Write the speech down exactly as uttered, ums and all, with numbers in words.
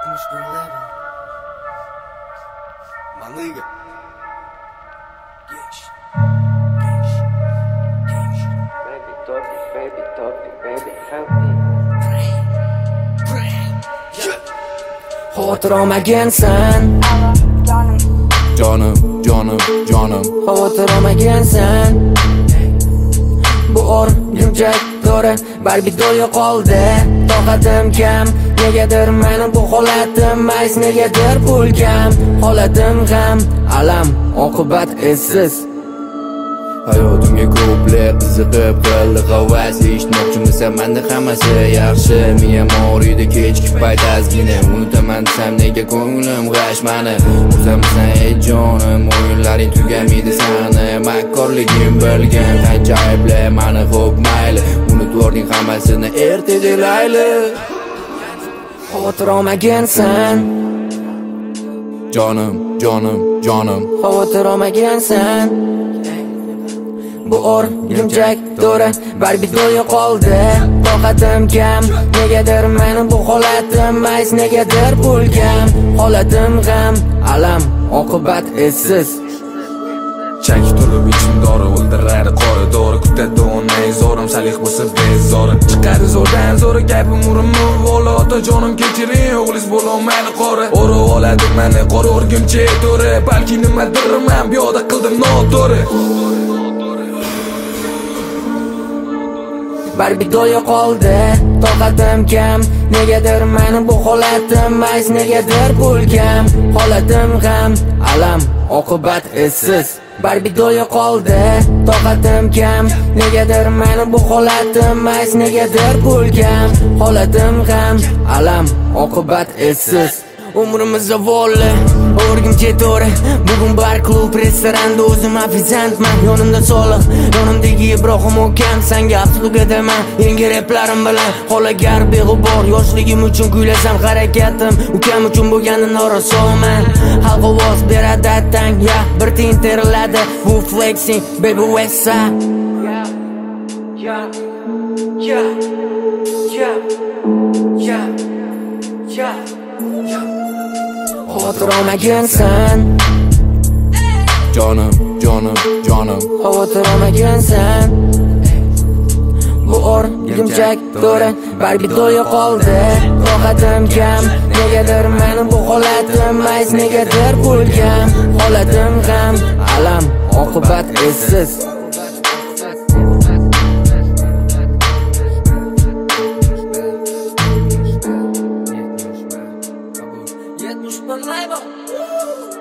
yetmiş bir level. My nigga. Genç. Genç. Genç. Baby talking, baby talking, baby help me. Xotiramagan sen Canım, canım, canım. Xotiramagan sen Bu o'rgimchak to'ri barbido'ya qoldi. Toqatim kam, negadir meni bu holatim mays, negadir pul kam. Holatim ham alam, oqibat essiz. Hayotimga ko'plar qiziqib qildi havas. Eshitmoqchimisan menda hammasi yaxshi. Miyam og'riydi kechki payt ozgina. Unutaman desam nega ko'nglim g'ashmani. O'zimsan ey jonim, o'yinlaring tugamaydi sani. Makkorligim bilgan qancha ayblar mani. Xo'p mayli, unutib hammasini erta delayli. Xotiramagan sen Canım, canım, canım. Xotiramagan sen Bu o'rgimchak to'ri barbido'ya qoldi. Toqatim kam, negadir meni bu holatim mays, negadir pul kam. Holatim ham alam, oqibat essiz. Chak turib ichim dori o'ldirar qori dori kutadi onay zorim salih bo'lsa bezori chiqadi zo'rdan zo'ri gapim urimni vola otajonim kechiring o'g'liz bo'lolmaydi qori o'rib oladi meni qora o'rgimchak to'ri balki nimadirman piyoda qildim noto'g'ri Barbido'ya qoldi. Toqatim kam, negadir meni bu holatim mays, negadir pul kam. Holatim ham alam, oqibat essiz. Barbido'ya qoldi. Toqatim kam, negadir meni bu holatim mays, negadir pul kam. Holatim ham alam, oqibat essiz. Umrimiz zavoli, o'rgimchak to'ri. Bugun bar klub restoranda o'zim ofizantman. Yonimda Soliq, yonimdagi Ibrohim ukam. Sanga afsugaman, yangi replarim bilan qolagar beg'ubor. Yoshligim uchun kuylasam harakatim, ukam uchun bo'lganini norasoman. Xalq ovoz beradi tang, ya bir tiyin teriladi bu flexing baby wesa. Ya ya ya ya ya ya ya Xotiramagan sen Canım, canım, canım. Xotiramagan sen Bu o'rgimchak to'ri barbido'ya qoldi. Toqatim kam, negadir meni bu holatim mays, negadir pul kam. Holatim ham alam, oqibat essiz. yetmiş bir level.